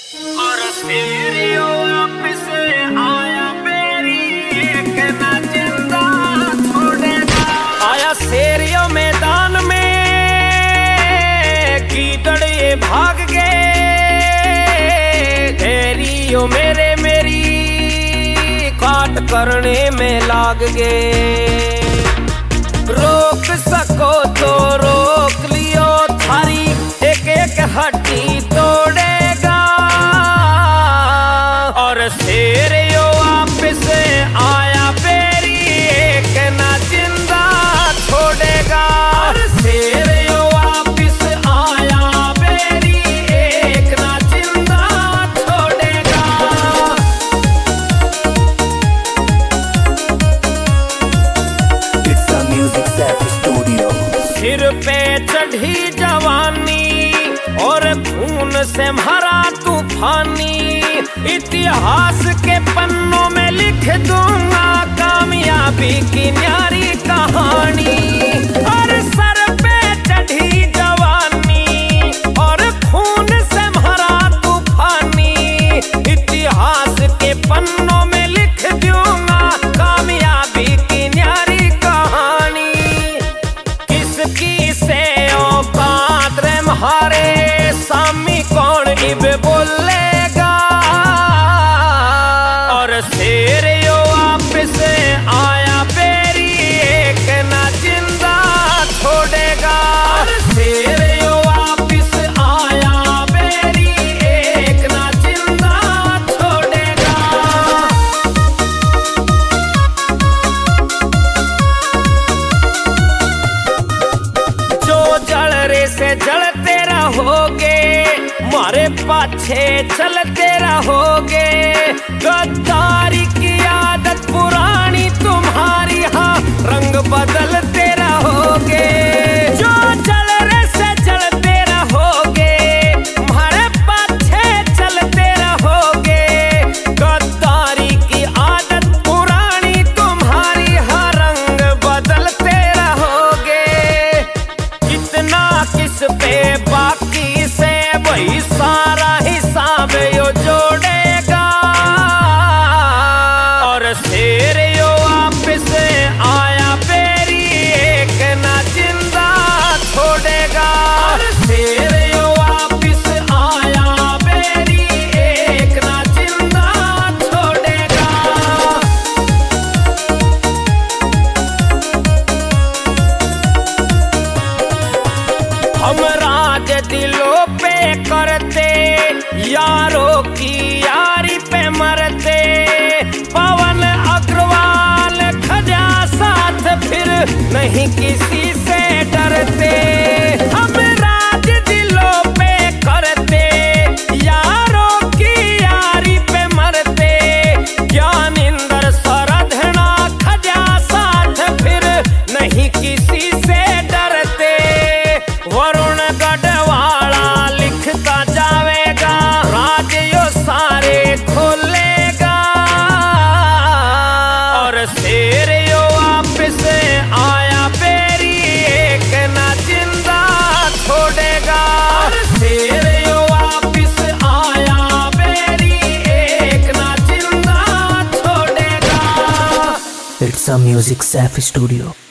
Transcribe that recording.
और सीरियो वापिस आया मेरी एक ना जिंदा छोड़ेगा। आया सीरियो मैदान में कीचड़ भाग गए, तेरियो मेरे मेरी काट करने में लाग गए। रोक सको तो रोक लियो, थारी एक एक हड्डी तोड़ेगा। और सीरियो वापिस आया बेरी एक ना जिंदा छोड़ेगा। और सीरियो वापिस आया बेरी एक ना जिंदा छोड़ेगा। It's a Music Saf Studio। सिर पे चढ़ी जवानी और खून से भरा तूफानी, इतिहास के पन्नों में लिख दूंगा कामयाबी की न्यारी कहानी। और सर पे चढ़ी जवानी और खून से भरा तूफानी, इतिहास के पन्नों में लिख दूंगा कामयाबी की न्यारी कहानी। किसकी से औकात रे म्हारे सामी कौन इब बोलेगा। और सीरियो वापिस आया बेरी एक ना जिंदा छोड़ेगा। और सीरियो वापिस आया बेरी एक ना जिंदा छोड़ेगा। जो जल रे से जलते रहोगे, मारे पाछे चलते रहोगे। गद्दारी की आदत पुरानी तुम्हारी, हाँ रंग बदलते रहोगे। जो जल रे से जलते रहोगे, मारे पाछे चलते रहोगे। गद्दारी की आदत पुरानी तुम्हारी, हाँ रंग बदलते रहोगे। कितना किस पे बाकी से वही सारा हिसाब यो जोड़ेगा। और सीरियो वापिस आया बेरी एक ना जिंदा छोड़ेगा। और सीरियो वापिस आया बेरी एक ना जिंदा छोड़ेगा। हम राज दिलों पे करते, यारों की यारी पे मरते। पवन अग्रवाल खजा साथ फिर नहीं किसी से डरते। हम राज दिलों पे करते, यारों की यारी पे मरते। ज्ञानेंद्र सरधना खजा साथ फिर नहीं किसी से डरते। वरुण गढ़वाला लिखता जावेगा, राज यो सारे खोलेगा। और सीरियो वापिस आया बेरी एक ना जिंदा छोड़ेगा। और सीरियो वापिस आया बेरी एक ना जिंदा छोड़ेगा। It's a Music Saf Studio।